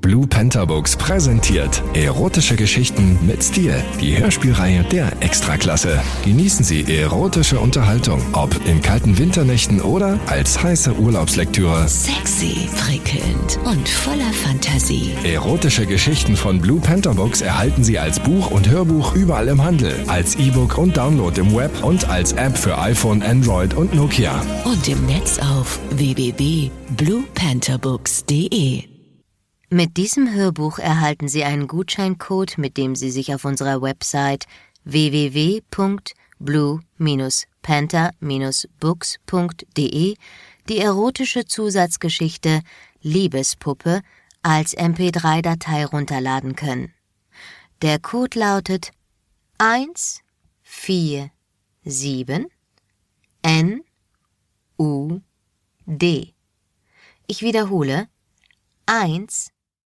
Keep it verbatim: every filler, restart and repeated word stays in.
Blue Panther Books präsentiert erotische Geschichten mit Stil. Die Hörspielreihe der Extraklasse. Genießen Sie erotische Unterhaltung, ob in kalten Winternächten oder als heiße Urlaubslektüre. Sexy, prickelnd und voller Fantasie. Erotische Geschichten von Blue Panther Books erhalten Sie als Buch und Hörbuch überall im Handel, als E-Book und Download im Web und als App für iPhone, Android und Nokia. Und im Netz auf w w w punkt blue panther books punkt d e. Mit diesem Hörbuch erhalten Sie einen Gutscheincode, mit dem Sie sich auf unserer Website w w w punkt blue panther books punkt d e die erotische Zusatzgeschichte Liebespuppe als M P drei Datei runterladen können. Der Code lautet eins vier sieben N U D. Ich wiederhole eins